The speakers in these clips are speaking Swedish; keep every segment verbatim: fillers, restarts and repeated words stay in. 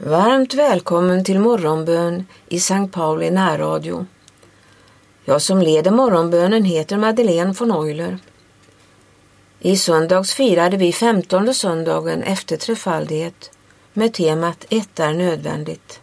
Varmt välkommen till morgonbön i Sankt Pauli närradio. Jag som leder morgonbönen heter Madeleine von Euler. I söndags firade vi femtonde söndagen efter trefaldighet med temat ett är nödvändigt.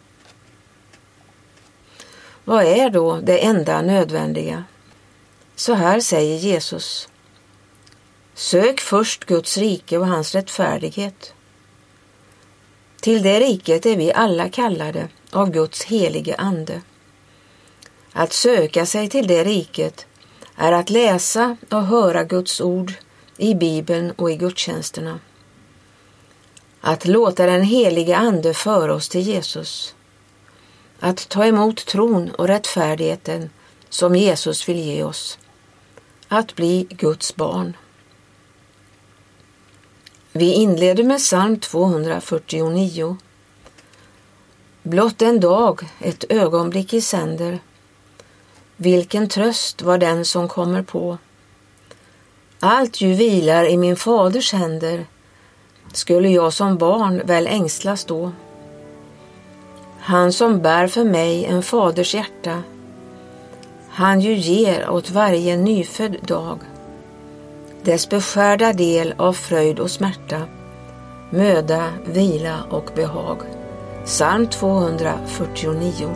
Vad är då det enda nödvändiga? Så här säger Jesus. Sök först Guds rike och hans rättfärdighet. Till det riket är vi alla kallade av Guds helige ande. Att söka sig till det riket är att läsa och höra Guds ord i Bibeln och i gudstjänsterna. Att låta den helige ande föra oss till Jesus. Att ta emot tron och rättfärdigheten som Jesus vill ge oss. Att bli Guds barn. Vi inleder med psalm tvåhundrafyrtionio. Blott en dag, ett ögonblick i sänder. Vilken tröst var den som kommer på. Allt ju vilar i min faders händer. Skulle jag som barn väl ängslas då. Han som bär för mig en faders hjärta. Han ju ger åt varje nyfödd dag. Dess beskärda del av fröjd och smärta, möda, vila och behag. Psalm tvåhundrafyrtionio.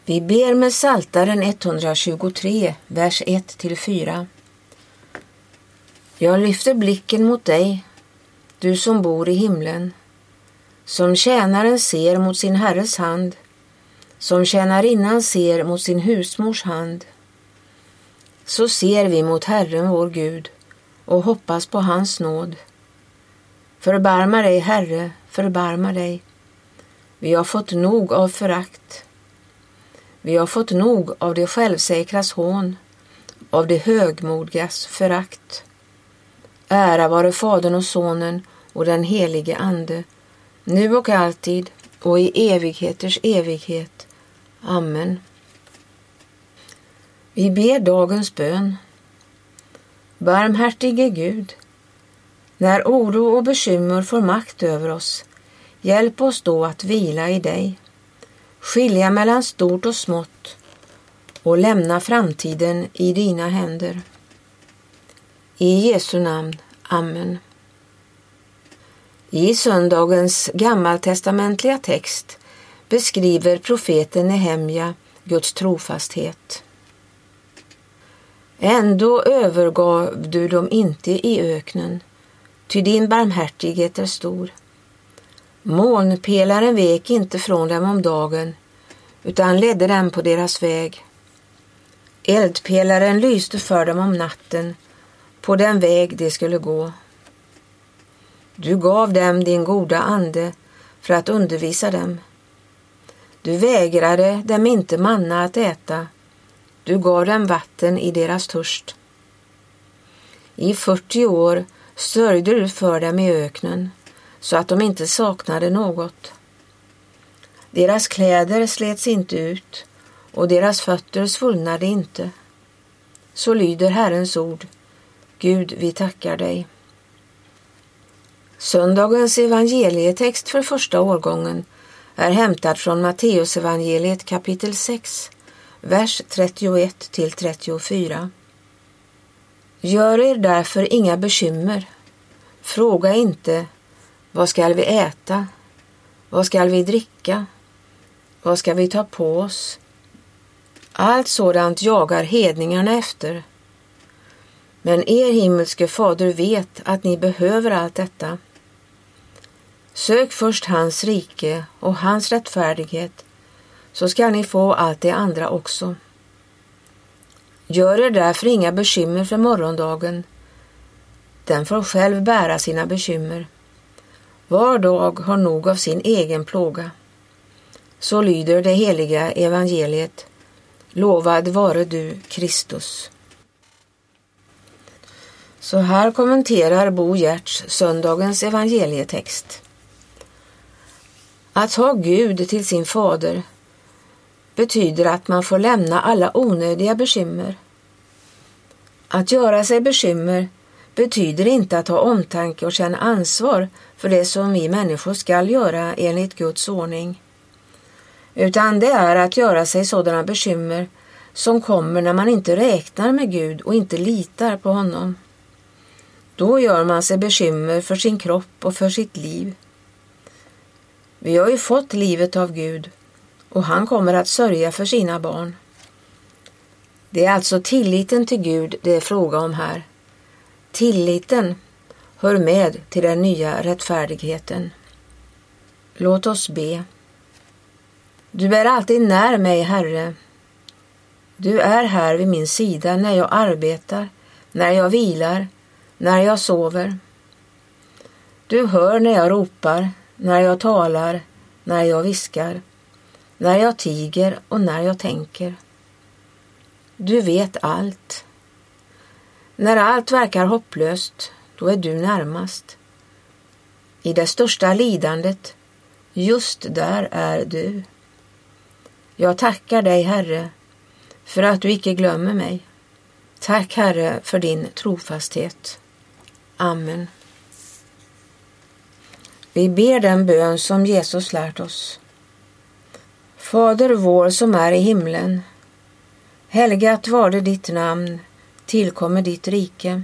Vi ber med Psaltaren etthundratjugotre, vers ett till fyra. Jag lyfter blicken mot dig, du som bor i himlen, som tjänaren ser mot sin herres hand, som tjänarinnan ser mot sin husmors hand. Så ser vi mot Herren vår Gud och hoppas på hans nåd. Förbarma dig, Herre, förbarma dig. Vi har fått nog av förakt. Vi har fått nog av det självsäkras hån, av det högmodigas förakt. Ära vare Fadern och Sonen och den helige Ande, nu och alltid och i evigheters evighet. Amen. Vi ber dagens bön. Barmhärtige Gud, när oro och bekymmer får makt över oss, hjälp oss då att vila i dig, skilja mellan stort och smått och lämna framtiden i dina händer. I Jesu namn. Amen. I söndagens gammaltestamentliga text beskriver profeten Nehemja Guds trofasthet. Ändå övergav du dem inte i öknen, ty din barmhärtighet är stor. Molnpelaren vek inte från dem om dagen, utan ledde dem på deras väg. Eldpelaren lyste för dem om natten, på den väg de skulle gå. Du gav dem din goda ande för att undervisa dem. Du vägrade dem inte manna att äta. Du gav dem vatten i deras törst. I fyrtio år sörjde du för dem i öknen, så att de inte saknade något. Deras kläder slets inte ut, och deras fötter svullnade inte. Så lyder Herrens ord. Gud, vi tackar dig. Söndagens evangelietext för första årgången är hämtad från Matteus evangeliet kapitel sex, vers trettioett till trettiofyra. Gör er därför inga bekymmer. Fråga inte, vad skall vi äta? Vad skall vi dricka? Vad ska vi ta på oss? Allt sådant jagar hedningarna efter. Men er himmelske fader vet att ni behöver allt detta. Sök först hans rike och hans rättfärdighet, så ska ni få allt det andra också. Gör er därför inga bekymmer för morgondagen. Den får själv bära sina bekymmer. Var dag har nog av sin egen plåga. Så lyder det heliga evangeliet. Lovad vare du, Kristus. Så här kommenterar Bo Giertz söndagens evangelietext. Att ha Gud till sin fader betyder att man får lämna alla onödiga bekymmer. Att göra sig bekymmer betyder inte att ha omtanke och känna ansvar för det som vi människor ska göra enligt Guds ordning. Utan det är att göra sig sådana bekymmer som kommer när man inte räknar med Gud och inte litar på honom. Då gör man sig bekymmer för sin kropp och för sitt liv. Vi har ju fått livet av Gud och han kommer att sörja för sina barn. Det är alltså tilliten till Gud det är fråga om här. Tilliten hör med till den nya rättfärdigheten. Låt oss be. Du är alltid när mig, Herre. Du är här vid min sida när jag arbetar, när jag vilar, när jag sover. Du hör när jag ropar, när jag talar, när jag viskar, när jag tiger och när jag tänker. Du vet allt. När allt verkar hopplöst, då är du närmast. I det största lidandet, just där är du. Jag tackar dig, Herre, för att du icke glömmer mig. Tack, Herre, för din trofasthet. Amen. Vi ber den bön som Jesus lärt oss. Fader vår som är i himlen. Helgat varde ditt namn, tillkommer ditt rike.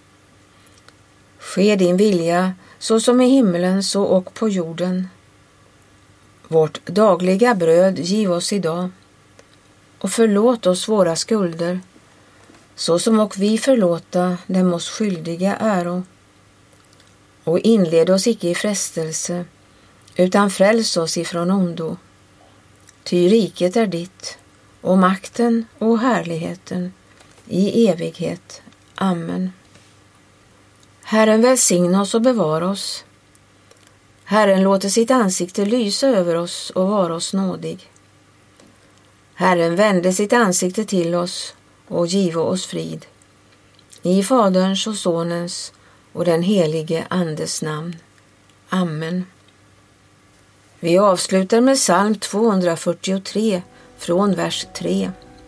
Ske din vilja så som i himlen så och på jorden. Vårt dagliga bröd giv oss idag och förlåt oss våra skulder, så som och vi förlåta dem oss skyldiga äro. Och inled oss icke i frestelse, utan fräls oss ifrån ondo. Ty riket är ditt, och makten och härligheten i evighet. Amen. Herren välsigna oss och bevara oss. Herren låter sitt ansikte lysa över oss och vara oss nådig. Herren vände sitt ansikte till oss och give oss frid. I Faderns och Sonens och den helige Andes namn. Amen. Vi avslutar med psalm tvåhundrafyrtiotre från vers tre.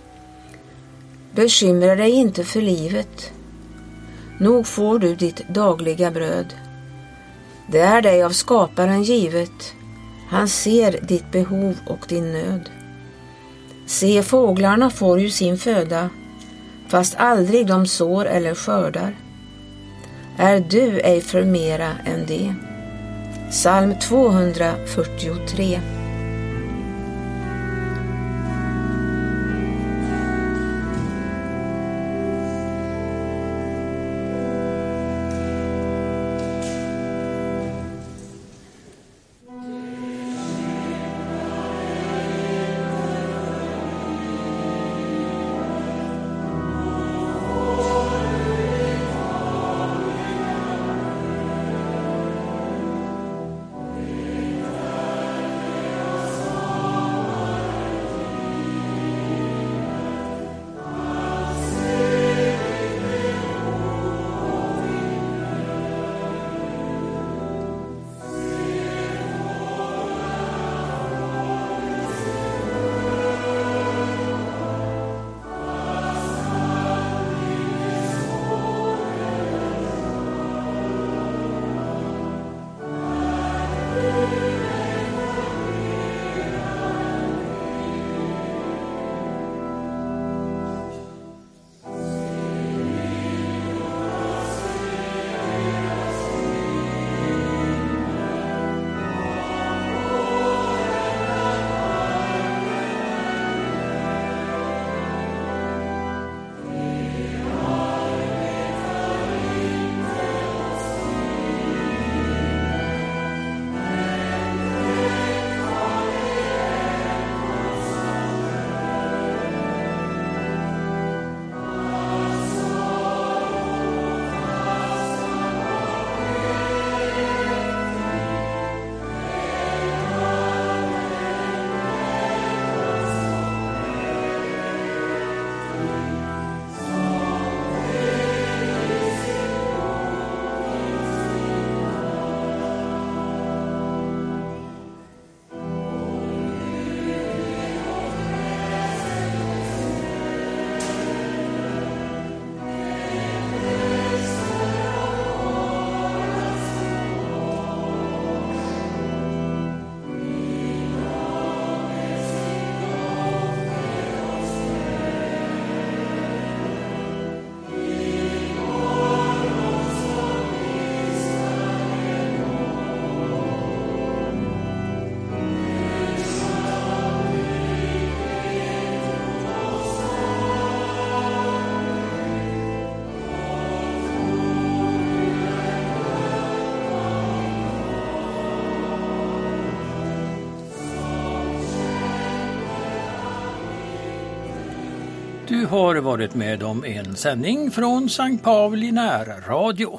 Bekymra dig inte för livet. Nog får du ditt dagliga bröd. Det är dig av skaparen givet. Han ser ditt behov och din nöd. Se, fåglarna får ju sin föda, fast aldrig de sår eller skördar. Är du ej för mera än det? Psalm tvåhundrafyrtiotre. Du har varit med om en sändning från Sankt Pauli närradio.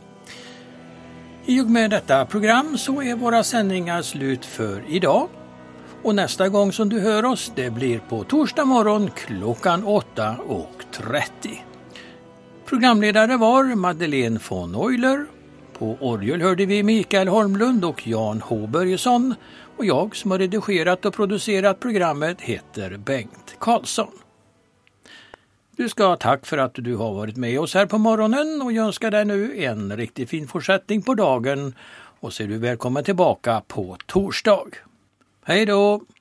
I och med detta program så är våra sändningar slut för idag. Och nästa gång som du hör oss, det blir på torsdag morgon klockan åtta och trettio. Programledare var Madeleine von Euler. På orgel hörde vi Mikael Holmlund och Jan H. Börjesson. Och jag som har redigerat och producerat programmet heter Bengt Karlsson. Du ska ha tack för att du har varit med oss här på morgonen och jag önskar dig nu en riktigt fin fortsättning på dagen och så är du välkommen tillbaka på torsdag. Hej då!